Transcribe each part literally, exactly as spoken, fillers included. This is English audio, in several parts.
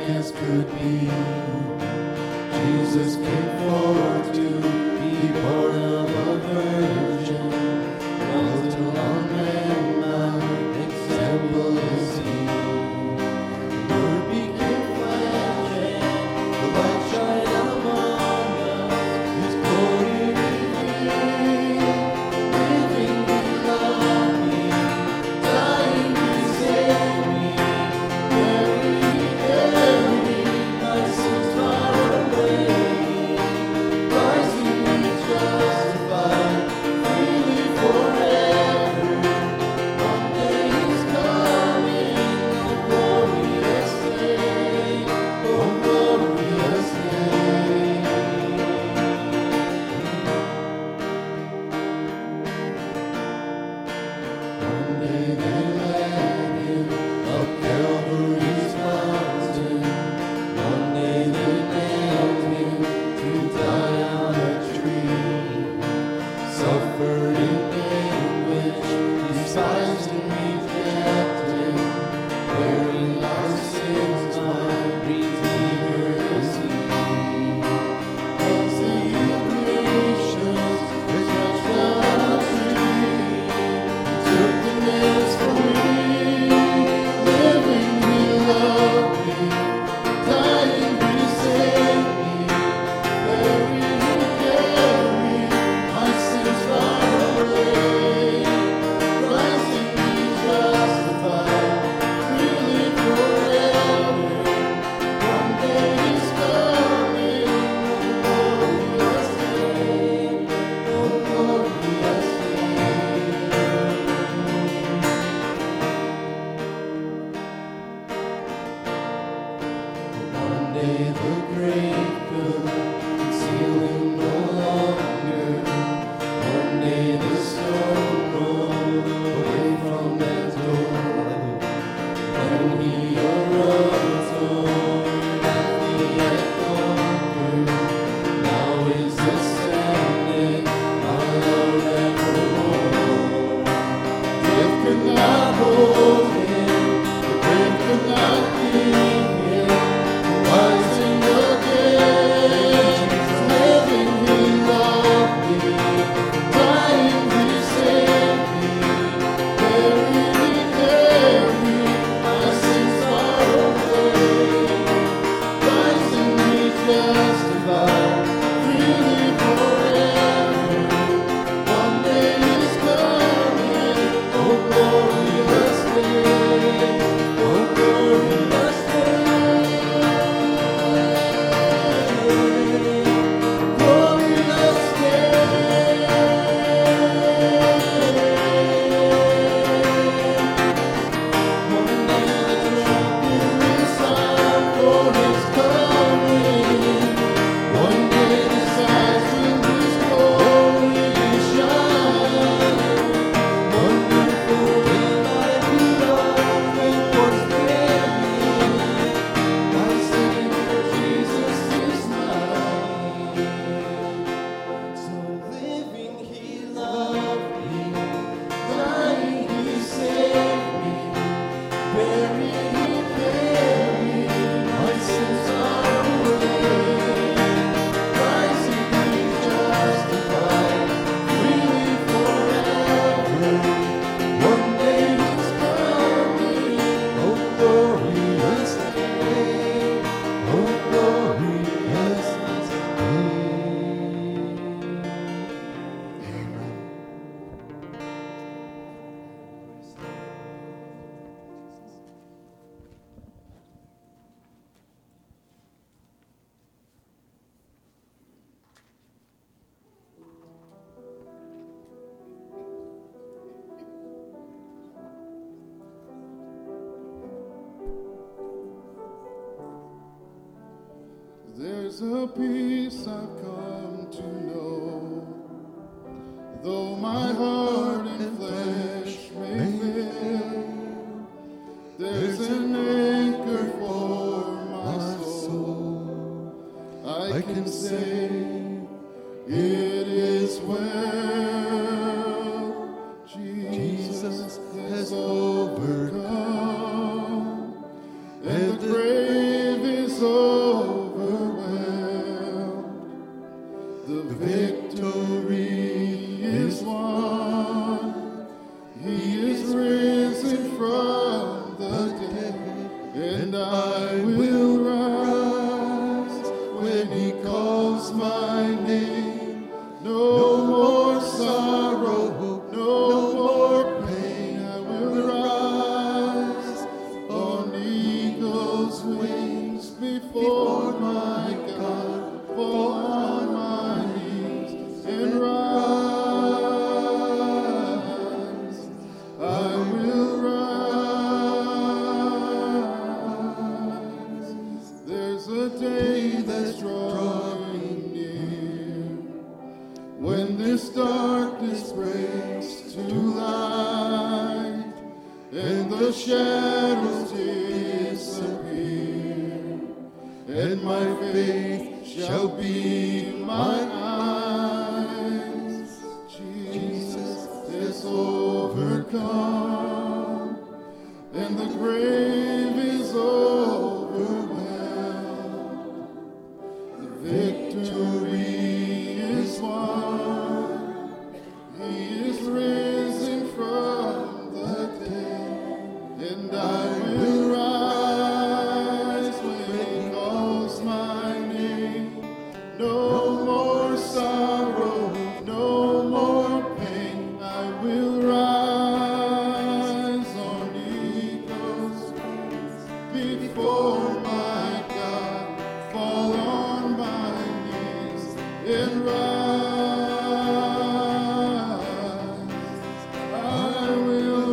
as could be. Jesus came forth to be born of a virgin, was among men, my example is he. The Word became flesh, and the light shined among us, His glory revealed. Living He loved me, dying He saved me, buried He carried my sins far away, rising He justified, freely forever. One day He's coming, oh glorious day, oh glorious day. One day they led Him up Calvary's mountain. One day they nailed Him to die on a tree. Suffered in anguish, despised and rejected, bearing our sins, my Redeemer is He. As the Ignatius is stretched on a tree, He took the nails for me. Living He loved me, dying He saved me, buried He carried my sins far away, rising He justified, freely forever. One day He's coming, oh glorious day, oh glorious day. One day the grave could conceal Him no longer. One day the stone rolled away from that door. Then He arose, Lord, at the end conquered. Now is ascended, our Lord evermore. Death could not hold Him, the grave could not keep Him. Rising again, living He loved me, dying He saved me, buried He carried my sins far away, rising He justified, freely forever. One day He's coming, oh glorious day, oh glorious day, glorious day. One day the trumpet will sound for His coming. One day the sides will His glory shine. Wonderful day, my beloved, was ready. My Savior Jesus is mine. So living He loved me, dying He saved me, buried He carried my sins far away, rising He justified, freely forever. One day He's coming, oh glorious day, oh glorious day. There's a peace I've come to know, though my heart and flesh may fail. There's an anchor for my soul. I can say it is well. Jesus has overcome, and the grave is shadows disappear, and my faith shall be my eyes. Jesus is overcome, and the grave is overwhelmed. The victory is won. He is risen from the dead, and I will rise when He calls my name. No more sorrow, no more pain. I will rise on eagle's wings before my God, fall on my knees and rise. I will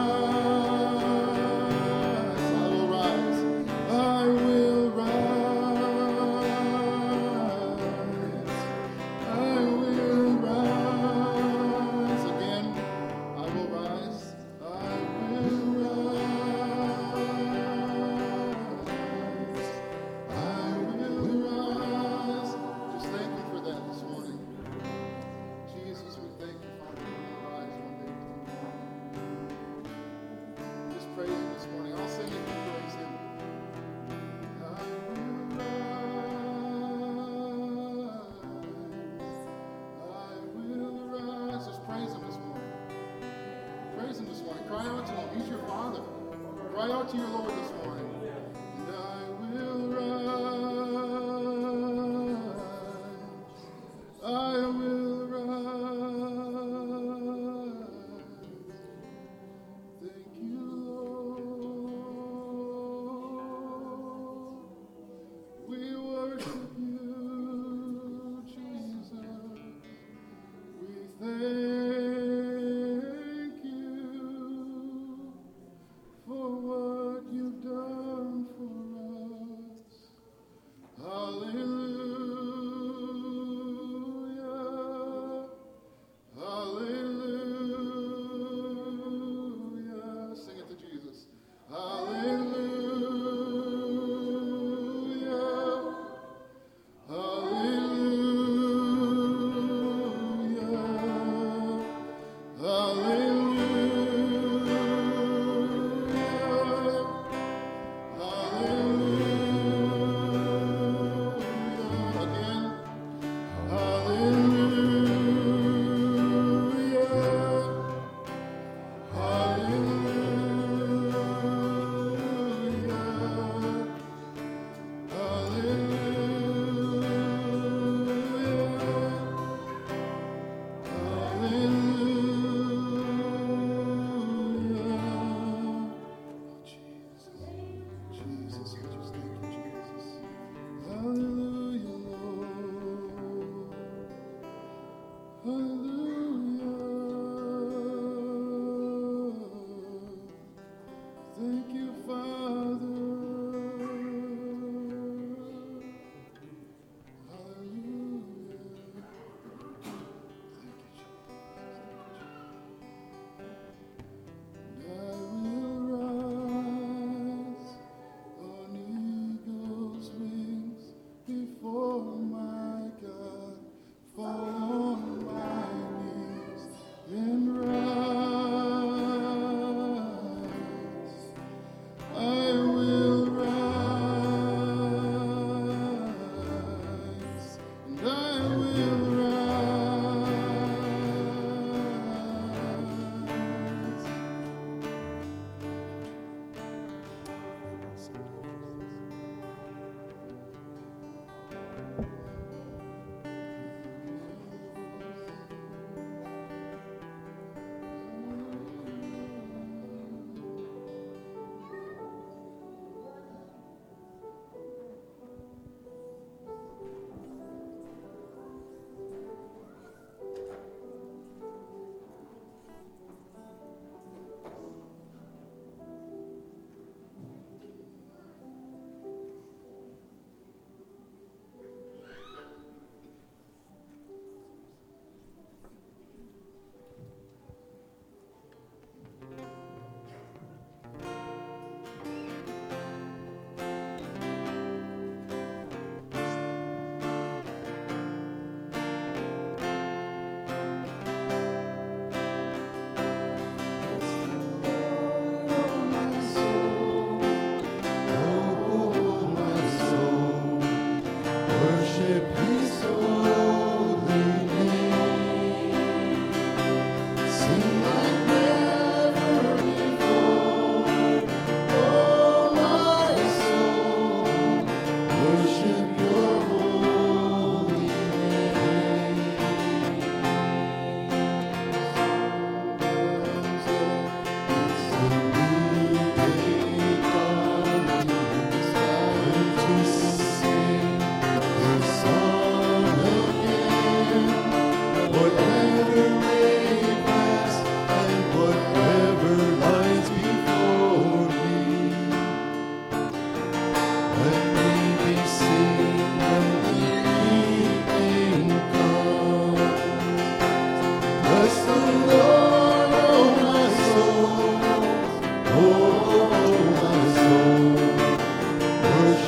rise. I will rise. I will rise. I will rise again. I will rise. I will rise. I will rise. Just thank Him for that this morning. Jesus, we thank you, Father, for your rise one day to you. Just praise Him this morning. I'll sing it and praise Him. I will rise. I will rise. Just praise Him this morning. Praise Him this morning. Cry out to Him. He's your Father. Cry out to your Lord this morning. And I will rise. I will rise. Thank you, Lord. We worship you, Jesus. We thank you for what you've done for us. Hallelujah. Hallelujah. Sing it to Jesus. Hallelujah. Hallelujah. Hallelujah. Hallelujah. Again. Hallelujah. Hallelujah. Hallelujah. Jesus. Jesus, we just thank you, Jesus. Hallelujah, Lord. Hallelujah. Thank you, Father. Hallelujah. Thank you, Jesus. And I will rise on eagle's wings before my God, fall on my knees and rise. I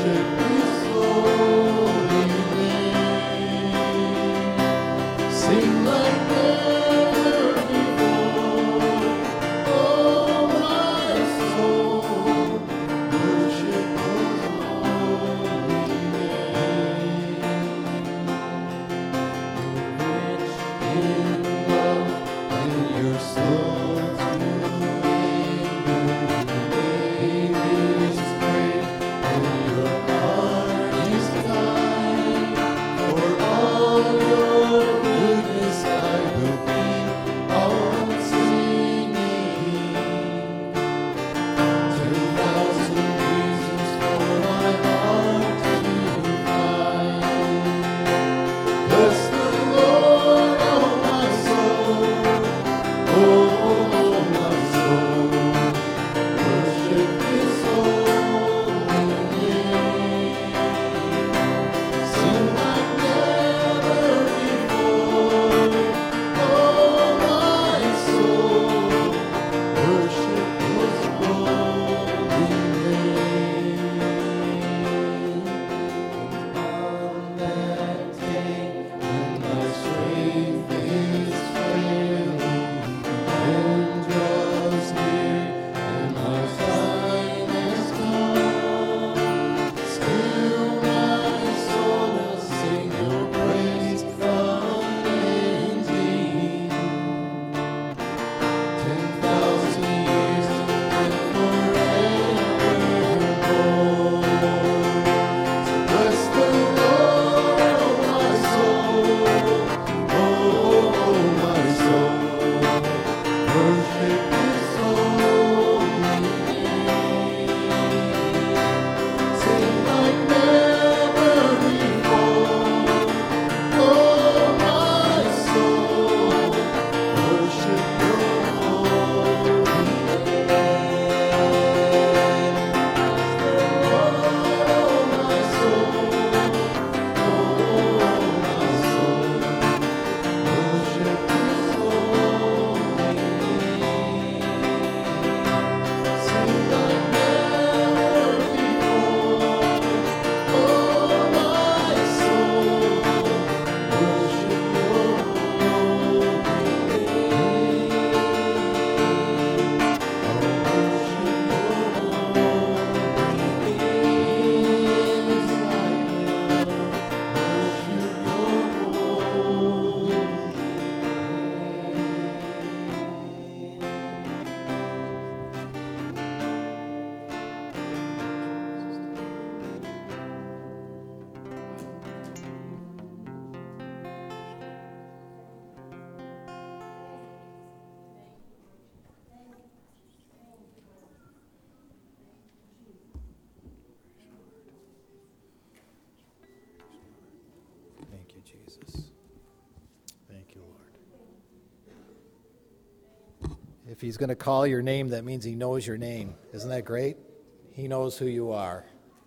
If he's going to call your name, that means he knows your name. Isn't that great? He knows who you are.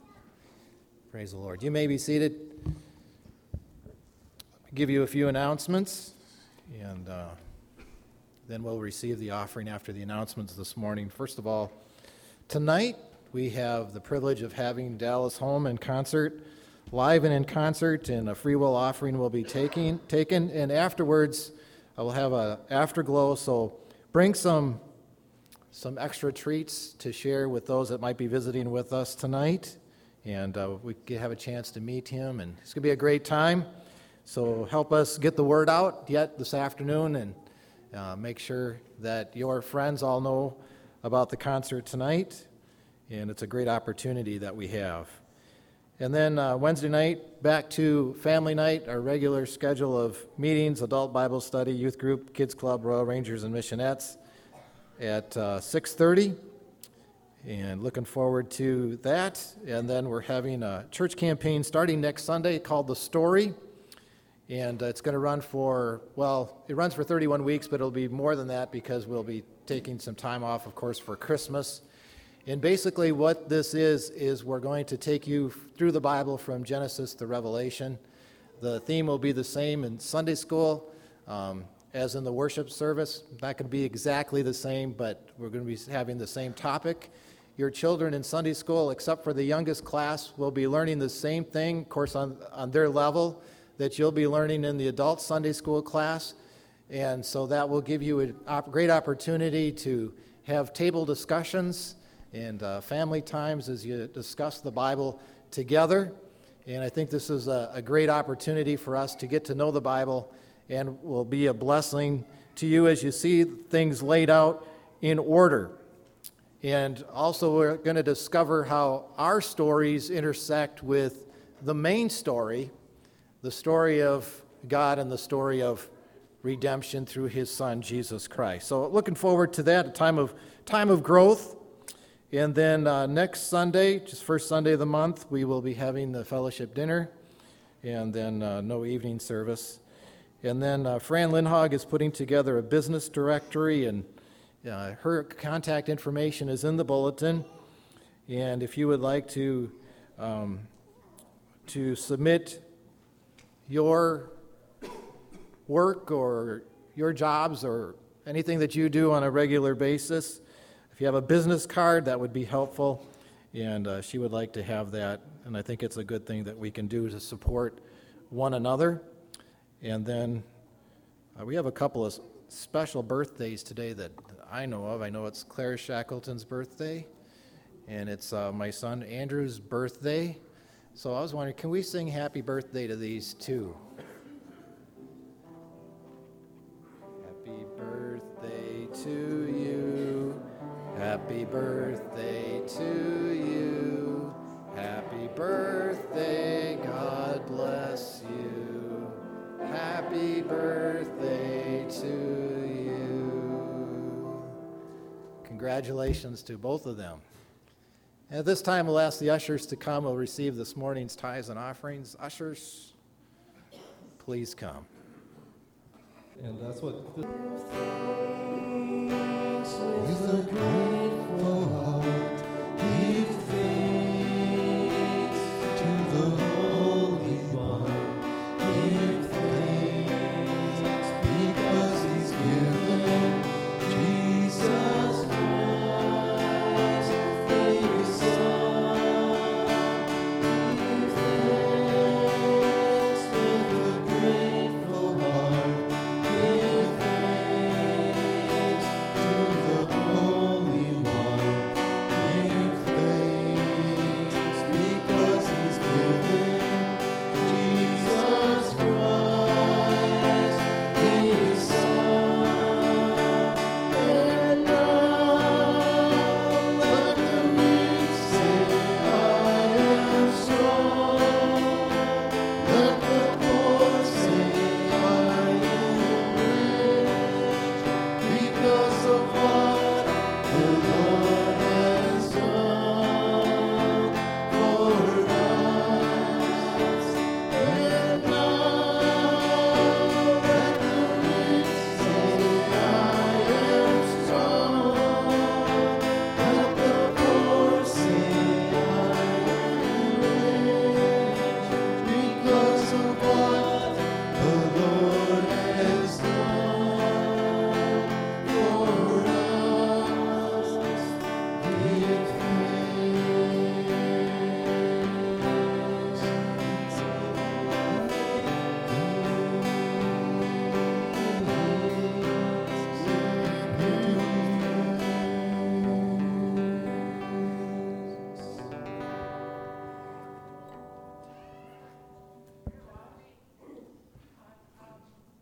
Praise the Lord. You may be seated. I'll give you a few announcements, and uh, then we'll receive the offering after the announcements this morning. First of all, tonight we have the privilege of having Dallas Home in concert, live and in concert, and a free will offering will be taking, taken. And afterwards, I will have an afterglow, so bring some some extra treats to share with those that might be visiting with us tonight, and uh, we can have a chance to meet him, and it's going to be a great time. So help us get the word out yet this afternoon, and uh, make sure that your friends all know about the concert tonight, and it's a great opportunity that we have. And then uh, Wednesday night, back to family night, our regular schedule of meetings, adult Bible study, youth group, kids club, Royal Rangers, and Missionettes at uh, six thirty. And looking forward to that. And then we're having a church campaign starting next Sunday called The Story. And uh, it's going to run for, well, it runs for thirty-one weeks, but it'll be more than that because we'll be taking some time off, of course, for Christmas. And basically what this is, is we're going to take you through the Bible from Genesis to Revelation. The theme will be the same in Sunday school um, as in the worship service. Not going to be exactly the same, but we're going to be having the same topic. your children in Sunday school, except for the youngest class, will be learning the same thing, of course, on, on their level, that you'll be learning in the adult Sunday school class. And so that will give you a op- great opportunity to have table discussions and uh, family times as you discuss the Bible together. And I think this is a, a great opportunity for us to get to know the Bible, and will be a blessing to you as you see things laid out in order. And also we're going to discover how our stories intersect with the main story, the story of God and the story of redemption through his Son, Jesus Christ. So looking forward to that, a time of time of growth. And then uh, next Sunday, just first Sunday of the month, we will be having the fellowship dinner, and then uh, no evening service. And then uh, Fran Lindhog is putting together a business directory, and uh, her contact information is in the bulletin. And if you would like to um, to submit your work or your jobs or anything that you do on a regular basis, if you have a business card, that would be helpful, and uh, she would like to have that, and I think it's a good thing that we can do to support one another. And then uh, we have a couple of special birthdays today that I know of. I know it's Claire Shackleton's birthday, and it's uh, my son Andrew's birthday. So I was wondering, can we sing happy birthday to these two? Happy birthday to you. Happy birthday to you. Happy birthday, God bless you. Happy birthday to you. Congratulations to both of them. And at this time, we'll ask the ushers to come. We'll receive this morning's tithes and offerings. Ushers, please come. And that's what. With a